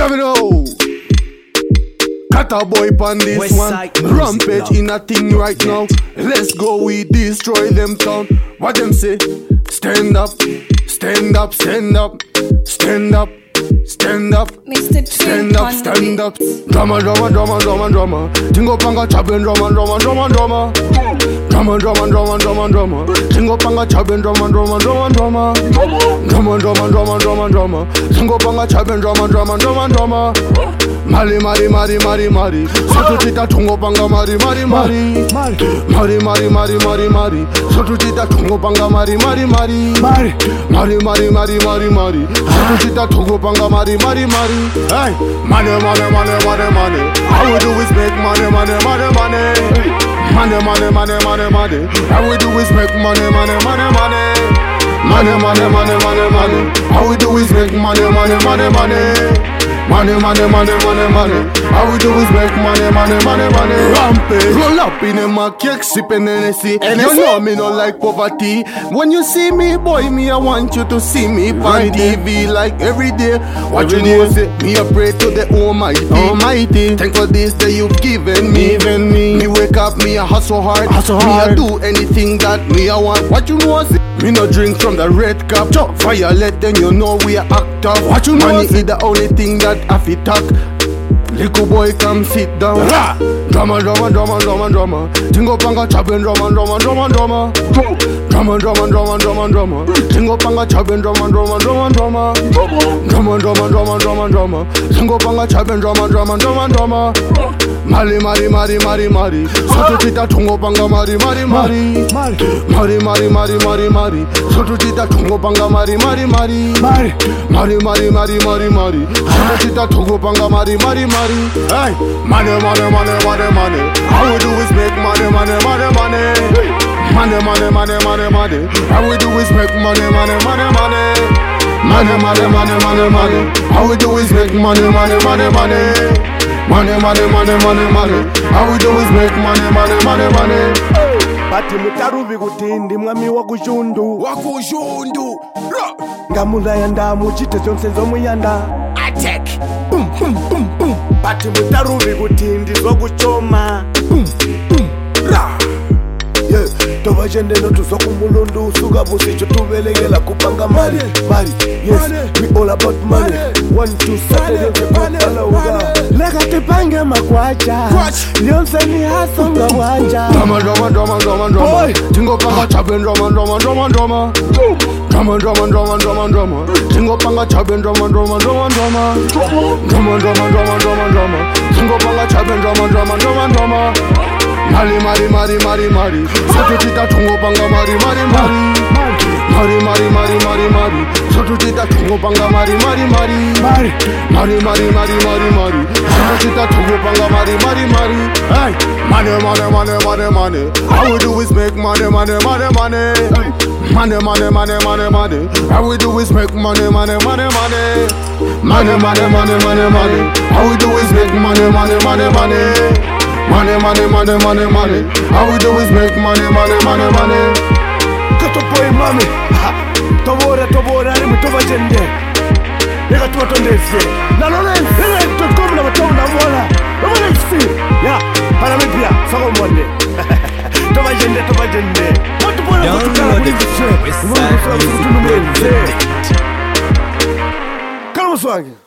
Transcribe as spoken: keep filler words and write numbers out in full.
Never know. Got a boy pon this West one. side Rampage music, in a thing right now. Let's go, we destroy them town. What them say? Stand up, stand up, stand up, stand up, stand up, Mister stand up, stand up. Drama, drama, drama, drama, drama. Tingo panga chaben, drama, drama, drama, drama. Drama, drama, drama, drama, drama. Tingo panga chaben, drama, drama, drama, drama. Drama, drama, drama, drama, drama. Tingo panga chaben, drama, drama, drama, drama. Mari, mari, mari, mari, mari. Sotu chita tungo panga mari, mari, mari. Mari, mari, mari, mari, mari. Sotu chita tungo panga mari, mari, mari. Mari, mari, mari, mari, mari, mari. Sotu chita tungo panga mari, mari, mari. Hey, money, money, money, money, money. All we do is make money, money, money, money. Money, money, money, money, money. All we do is make money, money, money, money. Money, money, money, money, money. All we do is make money, money, money, money. Money, money, money, money, money. All we do is make money, money, money, money. Rampage, roll up in a my cake, sipping N S C. You know me not like poverty. When you see me, boy, me I want you to see me on T V like every day. What you know say? Me I pray to the Almighty, Almighty. Thank for this that you've given me, given me. Me wake up, me I hustle hard, hustle hard. Me I do anything that me I want. What you know say? Me no drink from the red cup. Fire let then you know we are act up. What you know? Money is the only thing that I fit talk. Little boy come sit down. Drama, drama, drama, drama, drama. Tingo panga chaben drama, drama, drama, drama. Drama, drama, drama, drama, drama. Tingo panga chaben drama, drama, drama, drama. Drama, drama, drama, drama, drama. Tingo panga chaben drama, drama, drama, drama. Mari, mari, mari, mari, mari. Sotu chita tungo panga mari, mari, mari. Mari, mari, mari, mari, mari. Sotu chita tungo panga mari, mari, mari. Mari, mari, mari, mari, mari, mari. Sotu chita tungo panga mari, mari, mari. Hey, money, money, money, money, money. All we do is make money, money, money, money. Money, money, money, money, money. All we do is make money, money, money, money. Money, money, money, money, money. All we do is make money, money, money, money. Money, money, money, money, money. All we do is make money, money, money, money. Bati mutaruvi kutindi mwami wakujundu Wakujundu ngamula yanda muchite chonse zomuyanda Attack. Boom, boom, boom, boom. Bati mutaruvi kutindi zokuchoma Boom, boom, ra. Yeah, toba jende no tuzokumulundu suga busicho tubelekela kupanga mali mali. Yes, we all about money. One, two, Saturday, kupala uga. Lega tipange makwacha Lyonse ni hasonga wacha. Drama, drama, drama, drama, drama. Tingo panga chaben drama, drama, drama, drama. Drama, drama, drama, drama, drama. Tingo panga chaben drama, drama, drama, drama. Drama, drama, drama, drama, drama. Tingo panga chaben drama, drama, drama, drama. Mari, mari, mari, mari, mari. Sotu chita tungo panga mari, mari, mari. Mari, mari, mari, mari, mari. Sotu chita tungo panga mari, mari, mari. Mari, mari, mari, mari, mari, mari. Sotu chita tungo panga mari, mari, mari. Hey, money, money, money, money, money. All we do is make money, money, money, money. Money, money, money, money, money. All we do is make money, money, money, money. Money, money, money, money, money. All we do is make money, money, money, money. Money, money, money, money, money. All we do is make money, money, money, money. Kato boy mami Tobora, tobora, rimu toba jende Lega tuwa tondeze Na Lorenz, lega tuwa komna matomu na mwala Mwala isi Ya, para mipia, sako mwande Toba jende, toba jende Watu bwana kutukala kulikushe Mwala kutukala kulikushe Kalamu swangi